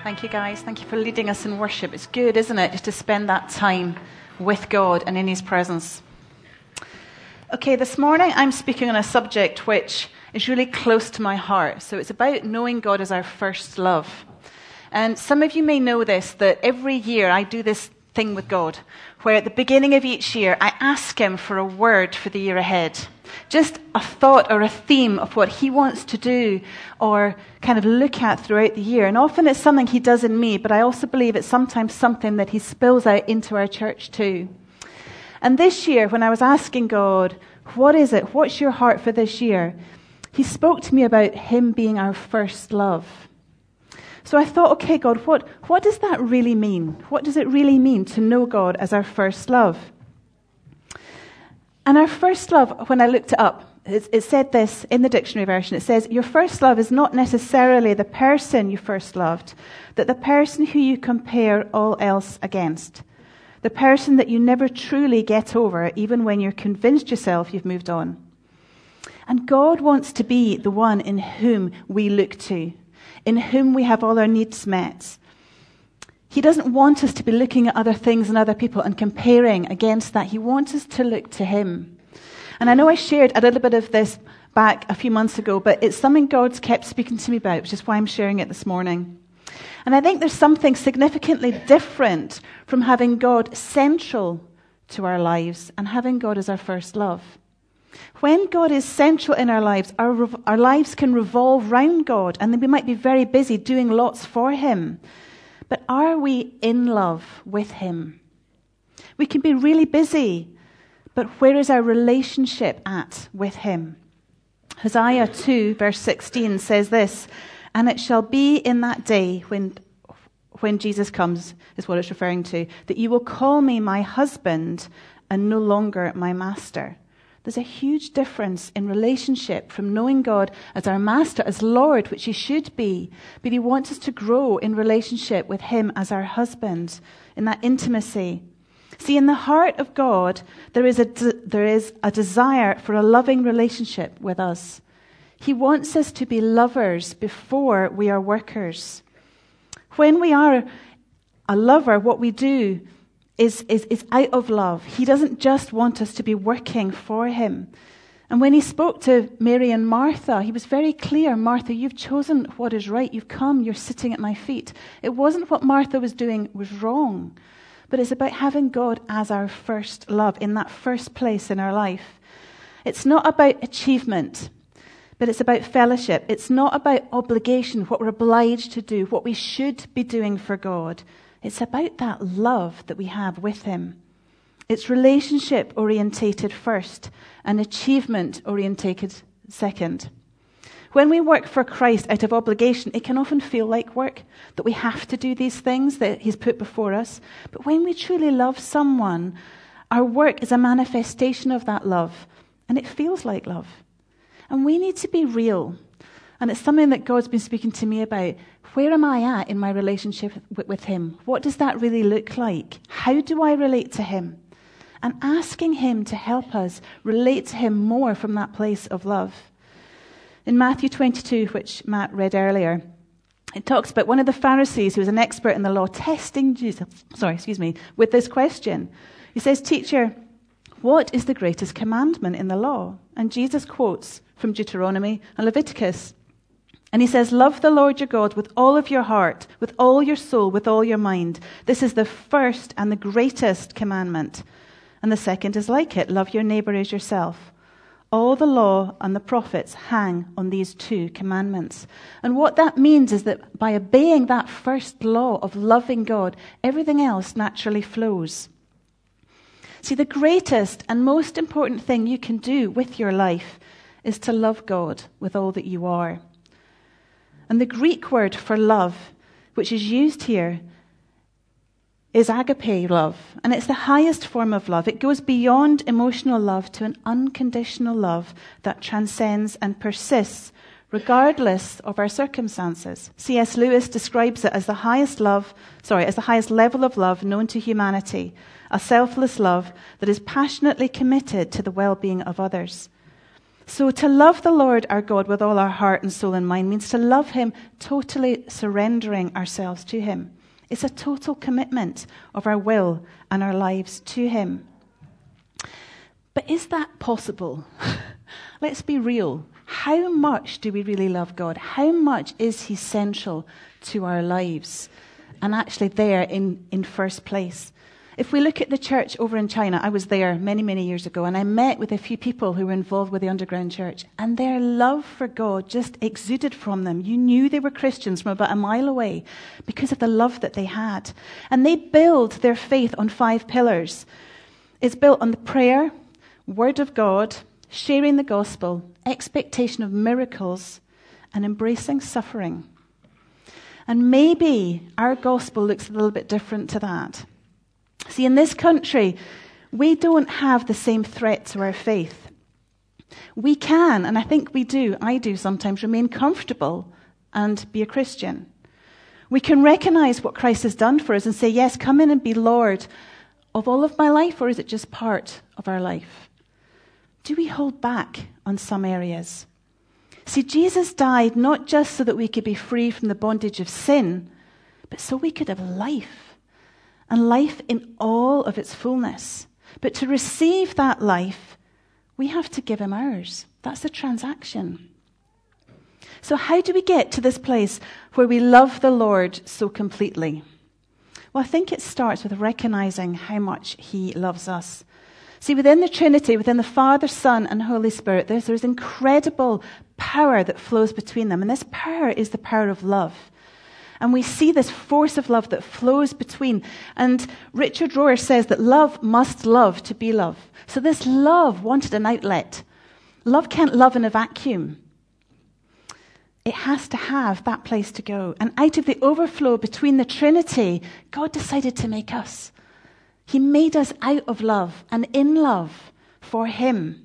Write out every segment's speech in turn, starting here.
Thank you, guys. Thank you for leading us in worship. It's good, isn't it, just to spend that time with God and in His presence. Okay, this morning I'm speaking on a subject which is really close to my heart. So it's about knowing God as our first love. And some of you may know this, that every year I do this thing with God, where at the beginning of each year I ask Him for a word for the year ahead. Just a thought or a theme of what He wants to do or kind of look at throughout the year. And often it's something He does in me, but I also believe it's sometimes something that He spills out into our church too. And this year, when I was asking God, what is it? What's your heart for this year? He spoke to me about Him being our first love. So I thought, okay, God, what does that really mean? What does it really mean to know God as our first love? And our first love, when I looked it up, it said this in the dictionary version. It says, your first love is not necessarily the person you first loved, but the person who you compare all else against. The person that you never truly get over, even when you're convinced yourself you've moved on. And God wants to be the one in whom we look to, in whom we have all our needs met. He doesn't want us to be looking at other things and other people and comparing against that. He wants us to look to Him. And I know I shared a little bit of this back a few months ago, but it's something God's kept speaking to me about, which is why I'm sharing it this morning. And I think there's something significantly different from having God central to our lives and having God as our first love. When God is central in our lives can revolve round God, and then we might be very busy doing lots for Him. But are we in love with Him? We can be really busy, but where is our relationship at with Him? Hosea 2, verse 16 says this, and it shall be in that day when Jesus comes, is what it's referring to, that you will call me my husband and no longer my master. There's a huge difference in relationship from knowing God as our master, as Lord, which He should be. But He wants us to grow in relationship with Him as our husband, in that intimacy. See, in the heart of God, there is a desire for a loving relationship with us. He wants us to be lovers before we are workers. When we are a lover, what we do is out of love. He doesn't just want us to be working for Him. And when He spoke to Mary and Martha, He was very clear. Martha, you've chosen what is right. You've come, you're sitting at my feet. It wasn't what Martha was doing was wrong, but it's about having God as our first love, in that first place in our life. It's not about achievement, but it's about fellowship. It's not about obligation, what we're obliged to do, what we should be doing for God. It's about that love that we have with Him. It's relationship orientated first and achievement orientated second. When we work for Christ out of obligation, it can often feel like work, that we have to do these things that He's put before us. But when we truly love someone, our work is a manifestation of that love, and it feels like love. And we need to be real. And it's something that God's been speaking to me about. Where am I at in my relationship with Him? What does that really look like? How do I relate to Him? And asking Him to help us relate to Him more from that place of love. In Matthew 22, which Matt read earlier, it talks about one of the Pharisees who was an expert in the law testing Jesus, with this question. He says, "Teacher, what is the greatest commandment in the law?" And Jesus quotes from Deuteronomy and Leviticus. And He says, "Love the Lord your God with all of your heart, with all your soul, with all your mind. This is the first and the greatest commandment. And the second is like it. Love your neighbor as yourself. All the law and the prophets hang on these two commandments." And what that means is that by obeying that first law of loving God, everything else naturally flows. See, the greatest and most important thing you can do with your life is to love God with all that you are. And the Greek word for love, which is used here, is agape love. And it's the highest form of love. It goes beyond emotional love to an unconditional love that transcends and persists regardless of our circumstances. C.S. Lewis describes it as the highest level of love known to humanity, a selfless love that is passionately committed to the well-being of others. So to love the Lord our God with all our heart and soul and mind means to love him totally surrendering ourselves to him. It's a total commitment of our will and our lives to him. But is that possible? Let's be real. How much do we really love God? How much is he central to our lives? And actually there in first place. If we look at the church over in China, I was there many, many years ago, and I met with a few people who were involved with the underground church, and their love for God just exuded from them. You knew they were Christians from about a mile away because of the love that they had. And they build their faith on 5 pillars. It's built on the prayer, word of God, sharing the gospel, expectation of miracles, and embracing suffering. And maybe our gospel looks a little bit different to that. See, in this country, we don't have the same threat to our faith. We can, and I think we do, I do sometimes, remain comfortable and be a Christian. We can recognize what Christ has done for us and say, yes, come in and be Lord of all of my life, or is it just part of our life? Do we hold back on some areas? See, Jesus died not just so that we could be free from the bondage of sin, but so we could have life. And life in all of its fullness. But to receive that life, we have to give him ours. That's the transaction. So how do we get to this place where we love the Lord so completely? Well, I think it starts with recognizing how much he loves us. See, within the Trinity, within the Father, Son, and Holy Spirit, there's incredible power that flows between them. And this power is the power of love. And we see this force of love that flows between. And Richard Rohr says that love must love to be love. So this love wanted an outlet. Love can't love in a vacuum. It has to have that place to go. And out of the overflow between the Trinity, God decided to make us. He made us out of love and in love for him.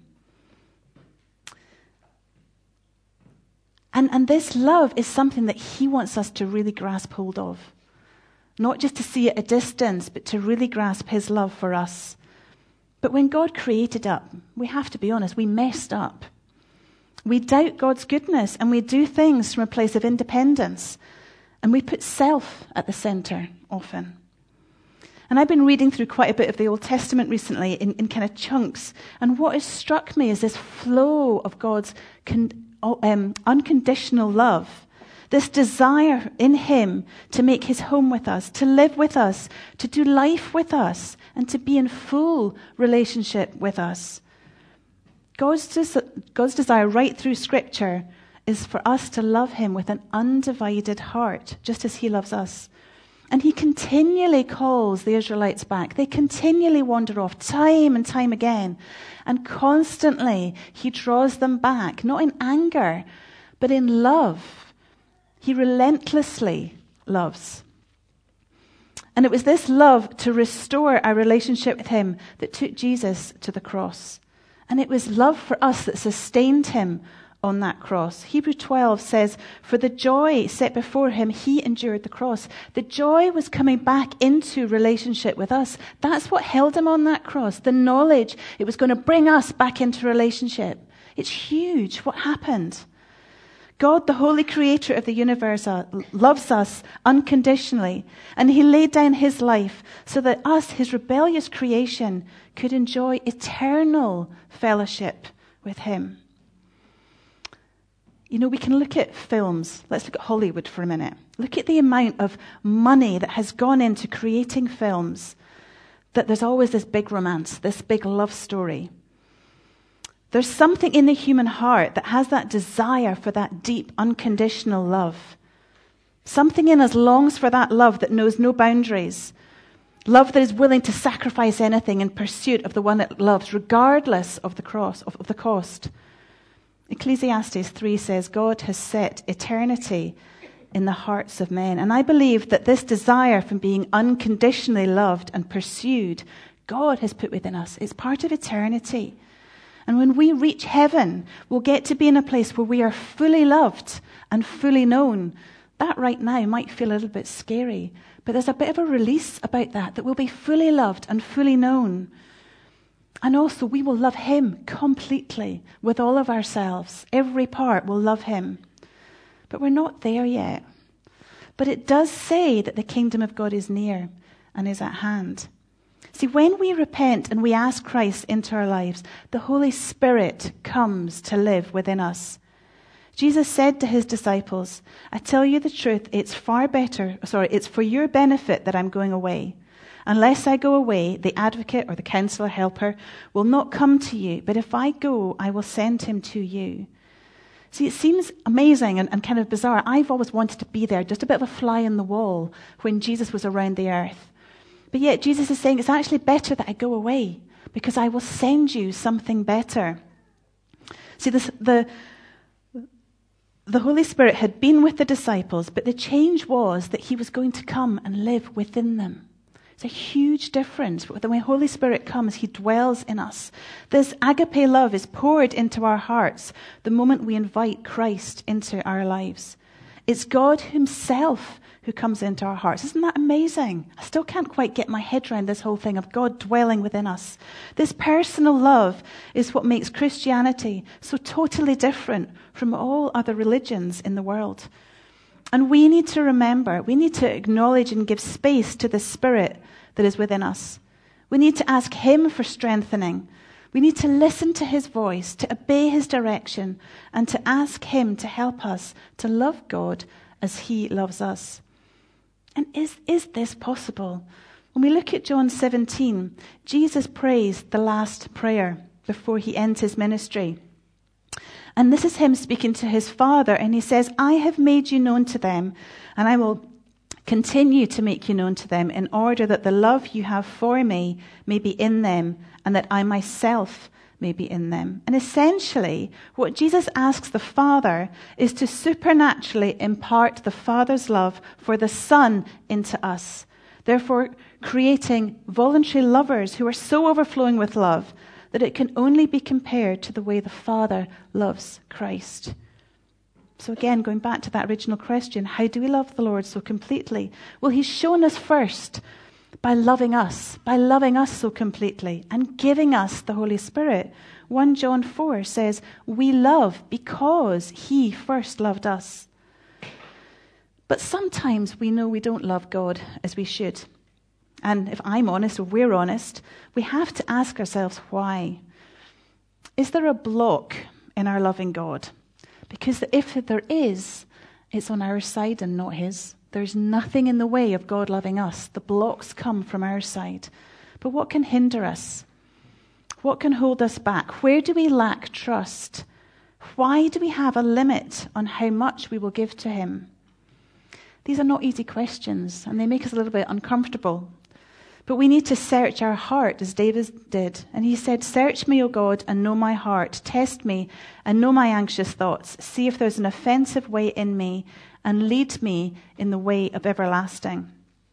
And this love is something that he wants us to really grasp hold of. Not just to see at a distance, but to really grasp his love for us. But when God created us, we have to be honest, we messed up. We doubt God's goodness and we do things from a place of independence. And we put self at the center often. And I've been reading through quite a bit of the Old Testament recently in kind of chunks. And what has struck me is this flow of God's unconditional love, this desire in him to make his home with us, to live with us, to do life with us, and to be in full relationship with us. God's desire right through Scripture is for us to love him with an undivided heart, just as he loves us. And he continually calls the Israelites back. They continually wander off time and time again. And constantly he draws them back, not in anger, but in love. He relentlessly loves. And it was this love to restore our relationship with him that took Jesus to the cross. And it was love for us that sustained him on that cross. Hebrews 12 says, for the joy set before him, he endured the cross. The joy was coming back into relationship with us. That's what held him on that cross. The knowledge it was going to bring us back into relationship. It's huge what happened. God, the holy creator of the universe, loves us unconditionally. And he laid down his life so that us, his rebellious creation, could enjoy eternal fellowship with him. You know, we can look at films. Let's look at Hollywood for a minute. Look at the amount of money that has gone into creating films, that there's always this big romance, this big love story. There's something in the human heart that has that desire for that deep, unconditional love. Something in us longs for that love that knows no boundaries. Love that is willing to sacrifice anything in pursuit of the one it loves, regardless of the cost. Ecclesiastes 3 says, God has set eternity in the hearts of men. And I believe that this desire from being unconditionally loved and pursued, God has put within us. It's part of eternity. And when we reach heaven, we'll get to be in a place where we are fully loved and fully known. That right now might feel a little bit scary, but there's a bit of a release about that we'll be fully loved and fully known. And also we will love him completely with all of ourselves. Every part will love him. But we're not there yet. But it does say that the kingdom of God is near and is at hand. See, when we repent and we ask Christ into our lives, the Holy Spirit comes to live within us. Jesus said to his disciples, I tell you the truth, it's for your benefit that I'm going away. Unless I go away, the advocate or the counselor helper will not come to you. But if I go, I will send him to you. See, it seems amazing and kind of bizarre. I've always wanted to be there, just a bit of a fly in the wall when Jesus was around the earth. But yet Jesus is saying it's actually better that I go away because I will send you something better. See, the Holy Spirit had been with the disciples, but the change was that he was going to come and live within them. It's a huge difference. When the Holy Spirit comes, he dwells in us. This agape love is poured into our hearts the moment we invite Christ into our lives. It's God himself who comes into our hearts. Isn't that amazing? I still can't quite get my head around this whole thing of God dwelling within us. This personal love is what makes Christianity so totally different from all other religions in the world. And we need to remember, we need to acknowledge and give space to the Spirit that is within us. We need to ask him for strengthening. We need to listen to his voice, to obey his direction, and to ask him to help us to love God as he loves us. And is this possible? When we look at John 17, Jesus prays the last prayer before he ends his ministry. And this is him speaking to his Father, and he says, I have made you known to them, and I will continue to make you known to them in order that the love you have for me may be in them, and that I myself may be in them. And essentially, what Jesus asks the Father is to supernaturally impart the Father's love for the Son into us, therefore creating voluntary lovers who are so overflowing with love that it can only be compared to the way the Father loves Christ. So again, going back to that original question, how do we love the Lord so completely? Well, he's shown us first by loving us so completely and giving us the Holy Spirit. 1 John 4 says, we love because he first loved us. But sometimes we know we don't love God as we should. And if I'm honest, or we're honest, we have to ask ourselves why. Is there a block in our loving God? Because if there is, it's on our side and not his. There's nothing in the way of God loving us. The blocks come from our side. But what can hinder us? What can hold us back? Where do we lack trust? Why do we have a limit on how much we will give to him? These are not easy questions, and they make us a little bit uncomfortable. But we need to search our heart as David did. And he said, search me, O God, and know my heart. Test me and know my anxious thoughts. See if there's an offensive way in me and lead me in the way of everlasting.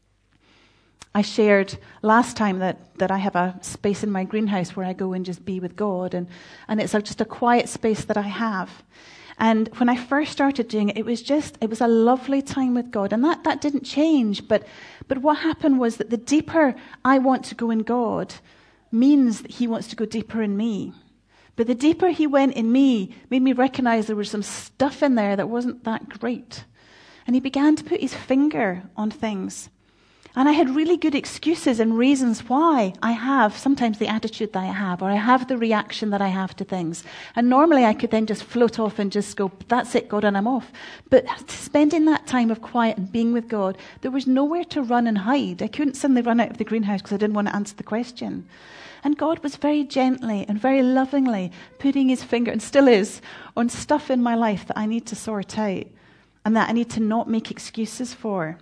I shared last time that I have a space in my greenhouse where I go and just be with God. And it's just a quiet space that I have. And when I first started doing it, it was a lovely time with God. And that didn't change. But what happened was that the deeper I want to go in God means that he wants to go deeper in me. But the deeper he went in me made me recognize there was some stuff in there that wasn't that great. And he began to put his finger on things. And I had really good excuses and reasons why I have sometimes the attitude that I have, or I have the reaction that I have to things. And normally I could then just float off and just go, that's it, God, and I'm off. But spending that time of quiet and being with God, there was nowhere to run and hide. I couldn't suddenly run out of the greenhouse because I didn't want to answer the question. And God was very gently and very lovingly putting his finger, and still is, on stuff in my life that I need to sort out and that I need to not make excuses for.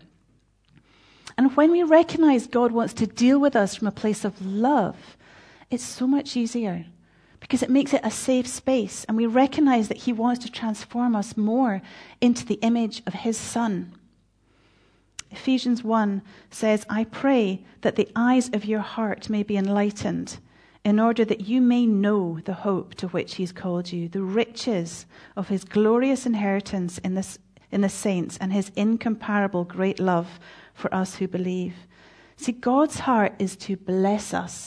And when we recognize God wants to deal with us from a place of love, it's so much easier because it makes it a safe space. And we recognize that he wants to transform us more into the image of his Son. Ephesians 1 says, I pray that the eyes of your heart may be enlightened in order that you may know the hope to which he's called you, the riches of his glorious inheritance in the saints and his incomparable great love for us who believe. See, God's heart is to bless us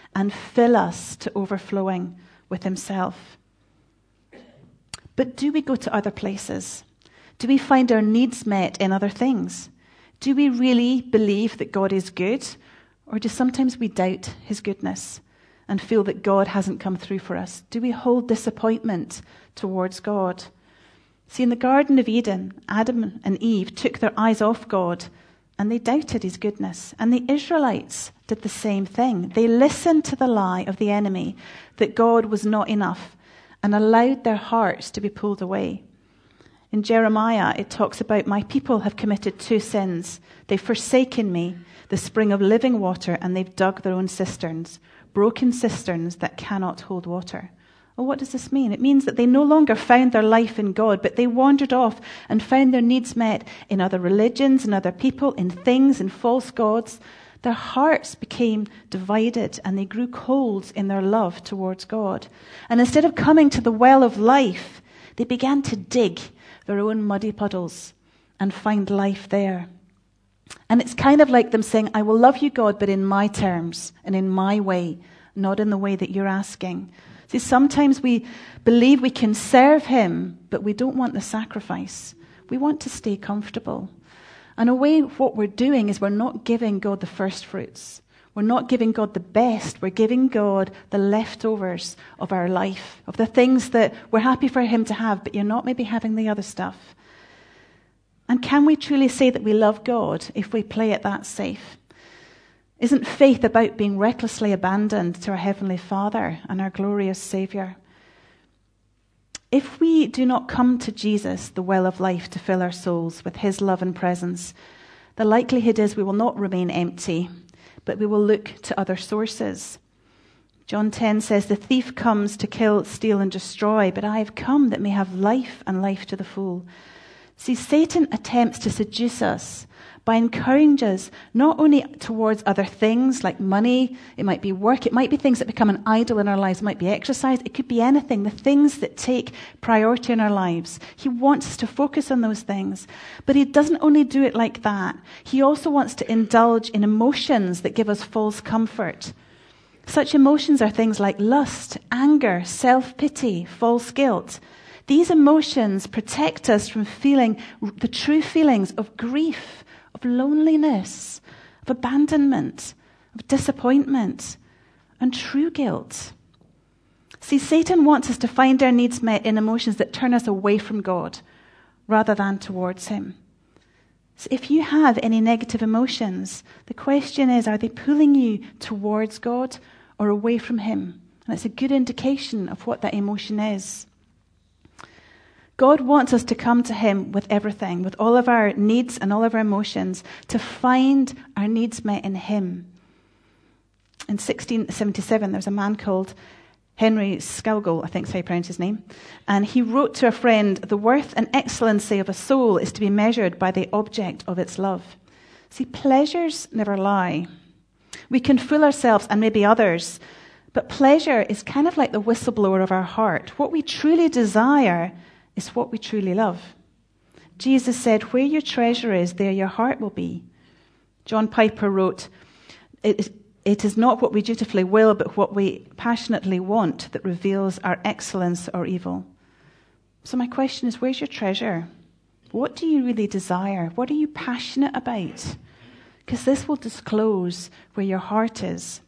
and fill us to overflowing with himself. But do we go to other places? Do we find our needs met in other things? Do we really believe that God is good? Or do sometimes we doubt his goodness and feel that God hasn't come through for us? Do we hold disappointment towards God? See, in the Garden of Eden, Adam and Eve took their eyes off God and they doubted his goodness. And the Israelites did the same thing. They listened to the lie of the enemy that God was not enough and allowed their hearts to be pulled away. In Jeremiah, it talks about, my people have committed 2 sins. They've forsaken me, the spring of living water, and they've dug their own cisterns, broken cisterns that cannot hold water. Well, what does this mean? It means that they no longer found their life in God, but they wandered off and found their needs met in other religions, in other people, in things, in false gods. Their hearts became divided and they grew cold in their love towards God. And instead of coming to the well of life, they began to dig their own muddy puddles and find life there. And it's kind of like them saying, I will love you, God, but in my terms and in my way, not in the way that you're asking. See, sometimes we believe we can serve him, but we don't want the sacrifice. We want to stay comfortable. And a way what we're doing is we're not giving God the first fruits. We're not giving God the best. We're giving God the leftovers of our life, of the things that we're happy for him to have, but you're not maybe having the other stuff. And can we truly say that we love God if we play it that safe? Isn't faith about being recklessly abandoned to our Heavenly Father and our glorious Saviour? If we do not come to Jesus, the well of life, to fill our souls with his love and presence, the likelihood is we will not remain empty, but we will look to other sources. John 10 says, the thief comes to kill, steal and destroy, but I have come that may have life and life to the full. See, Satan attempts to seduce us by encouraging us not only towards other things like money, it might be work, it might be things that become an idol in our lives, it might be exercise, it could be anything, the things that take priority in our lives. He wants us to focus on those things. But he doesn't only do it like that. He also wants to indulge in emotions that give us false comfort. Such emotions are things like lust, anger, self-pity, false guilt. These emotions protect us from feeling the true feelings of grief, of loneliness, of abandonment, of disappointment, and true guilt. See, Satan wants us to find our needs met in emotions that turn us away from God rather than towards him. So if you have any negative emotions, the question is, are they pulling you towards God or away from him? And it's a good indication of what that emotion is. God wants us to come to him with everything, with all of our needs and all of our emotions, to find our needs met in him. In 1677, there was a man called Henry Scougal, I think is how you pronounce his name, and he wrote to a friend, the worth and excellency of a soul is to be measured by the object of its love. See, pleasures never lie. We can fool ourselves and maybe others, but pleasure is kind of like the whistleblower of our heart. What we truly desire is what we truly love. Jesus said, where your treasure is, there your heart will be. John Piper wrote, it is not what we dutifully will, but what we passionately want that reveals our excellence or evil. So my question is, where's your treasure? What do you really desire? What are you passionate about? Because this will disclose where your heart is.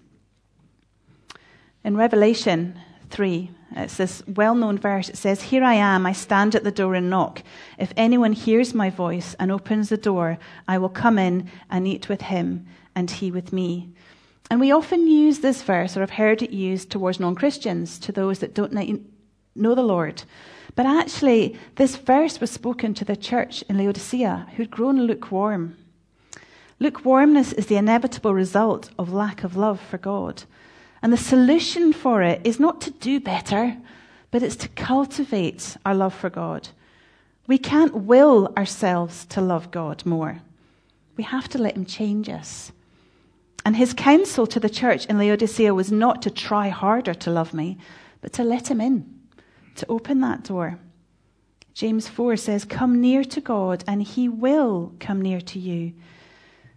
In Revelation 3, it's this well-known verse. It says, here I am, I stand at the door and knock. If anyone hears my voice and opens the door, I will come in and eat with him and he with me. And we often use this verse, or have heard it used towards non-Christians, to those that don't know the Lord. But actually, this verse was spoken to the church in Laodicea, who'd grown lukewarm. Lukewarmness is the inevitable result of lack of love for God. And the solution for it is not to do better, but it's to cultivate our love for God. We can't will ourselves to love God more. We have to let him change us. And his counsel to the church in Laodicea was not to try harder to love me, but to let him in, to open that door. James 4 says, come near to God and he will come near to you.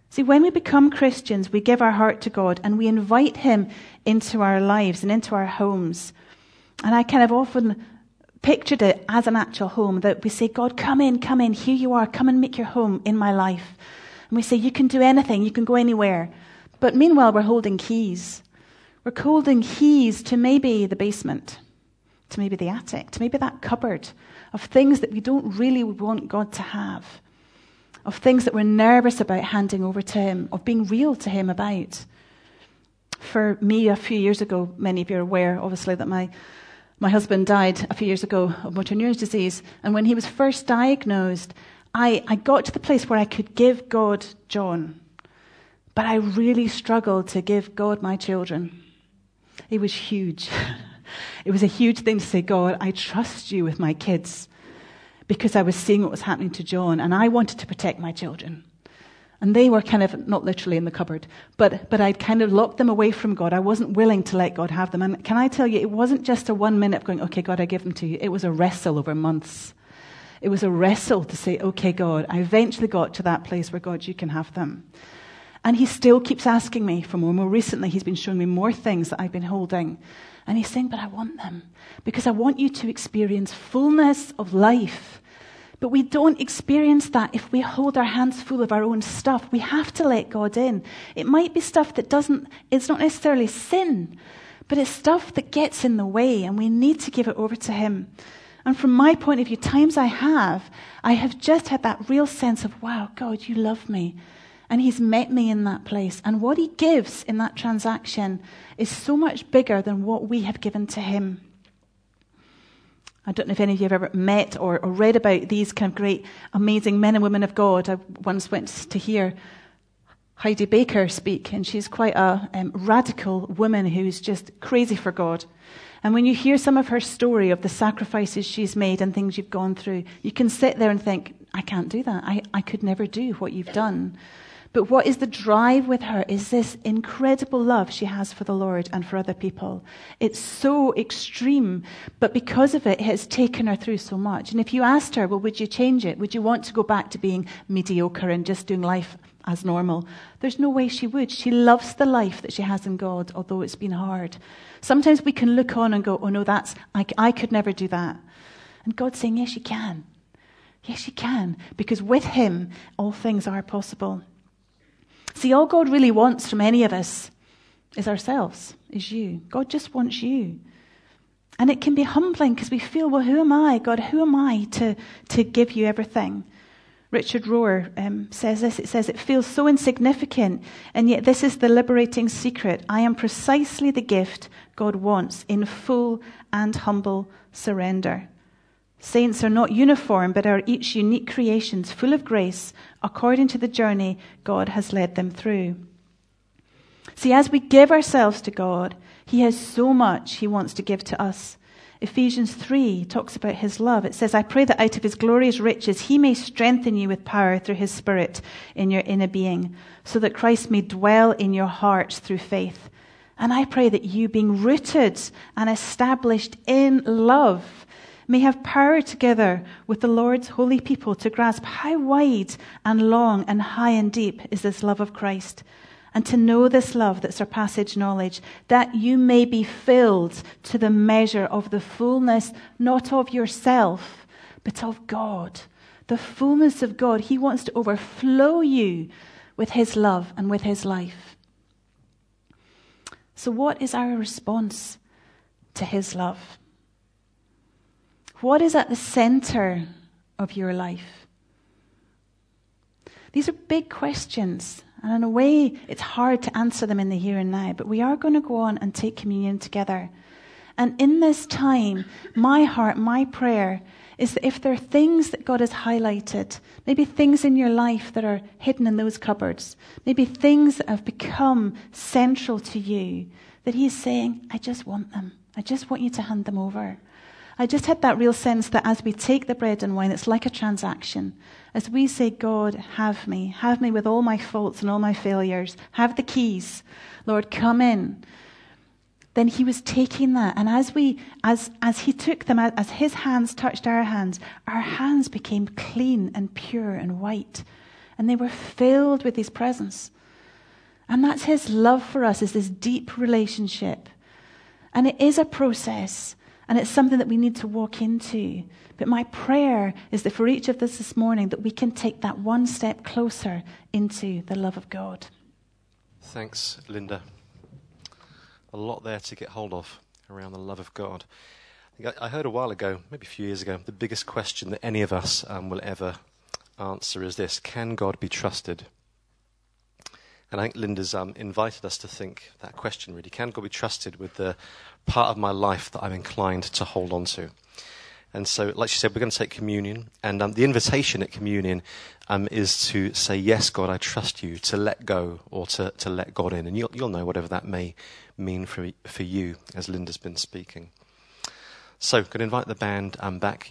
See, when we become Christians, we give our heart to God and we invite him into our lives and into our homes. And I kind of often pictured it as an actual home, that we say, God, come in, here you are, come and make your home in my life. And we say, you can do anything, you can go anywhere. But meanwhile, we're holding keys. We're holding keys to maybe the basement, to maybe the attic, to maybe that cupboard of things that we don't really want God to have, of things that we're nervous about handing over to him, of being real to him about. For me, a few years ago, many of you are aware, obviously, that my husband died a few years ago of motor neurone disease. And when he was first diagnosed, I got to the place where I could give God John. But I really struggled to give God my children. It was huge. It was a huge thing to say, God, I trust you with my kids. Because I was seeing what was happening to John, and I wanted to protect my children. And they were kind of, not literally in the cupboard, but I'd kind of locked them away from God. I wasn't willing to let God have them. And can I tell you, it wasn't just a 1 minute of going, okay, God, I give them to you. It was a wrestle over months. It was a wrestle to say, okay, God. I eventually got to that place where, God, you can have them. And he still keeps asking me for more. More recently, he's been showing me more things that I've been holding. And he's saying, but I want them. Because I want you to experience fullness of life. But we don't experience that if we hold our hands full of our own stuff. We have to let God in. It might be stuff that it's not necessarily sin, but it's stuff that gets in the way, and we need to give it over to him. And from my point of view, times I have just had that real sense of, wow, God, you love me. And he's met me in that place. And what he gives in that transaction is so much bigger than what we have given to him. I don't know if any of you have ever met or read about these kind of great, amazing men and women of God. I once went to hear Heidi Baker speak, and she's quite a radical woman who's just crazy for God. And when you hear some of her story of the sacrifices she's made and things you've gone through, you can sit there and think, I can't do that. I could never do what you've done. But what is the drive with her is this incredible love she has for the Lord and for other people. It's so extreme, but because of it, it has taken her through so much. And if you asked her, well, would you change it? Would you want to go back to being mediocre and just doing life as normal? There's no way she would. She loves the life that she has in God, although it's been hard. Sometimes we can look on and go, oh no, I could never do that. And God's saying, yes, you can. Yes, you can. Because with him, all things are possible. See, all God really wants from any of us is ourselves, is you. God just wants you. And it can be humbling because we feel, well, who am I? God, who am I to give you everything? Richard Rohr says this. It says, it feels so insignificant, and yet this is the liberating secret. I am precisely the gift God wants in full and humble surrender. Saints are not uniform, but are each unique creations full of grace according to the journey God has led them through. See, as we give ourselves to God, he has so much he wants to give to us. Ephesians 3 talks about his love. It says, I pray that out of his glorious riches he may strengthen you with power through his Spirit in your inner being, so that Christ may dwell in your hearts through faith. And I pray that you, being rooted and established in love, may have power together with the Lord's holy people to grasp how wide and long and high and deep is this love of Christ, and to know this love that surpasses knowledge, that you may be filled to the measure of the fullness, not of yourself, but of God. The fullness of God. He wants to overflow you with his love and with his life. So what is our response to his love? What is at the center of your life? These are big questions, and in a way, it's hard to answer them in the here and now, but we are going to go on and take communion together. And in this time, my heart, my prayer is that if there are things that God has highlighted, maybe things in your life that are hidden in those cupboards, maybe things that have become central to you, that he's saying, I just want them. I just want you to hand them over. I just had that real sense that as we take the bread and wine, it's like a transaction. As we say, God, have me with all my faults and all my failures. Have the keys. Lord, come in. Then he was taking that. And as he took them, as his hands touched our hands became clean and pure and white. And they were filled with his presence. And that's his love for us, is this deep relationship. And it is a process, and it's something that we need to walk into. But my prayer is that for each of us this morning, that we can take that one step closer into the love of God. Thanks, Linda. A lot there to get hold of around the love of God. I heard a while ago, maybe a few years ago, the biggest question that any of us will ever answer is this: can God be trusted? And I think Linda's invited us to think that question, really. Can God be trusted with the part of my life that I'm inclined to hold on to? And so, like she said, we're going to take communion. And the invitation at communion is to say, yes, God, I trust you, to let go or to let God in. And you'll know whatever that may mean for you, as Linda's been speaking. So, I'm going to invite the band back.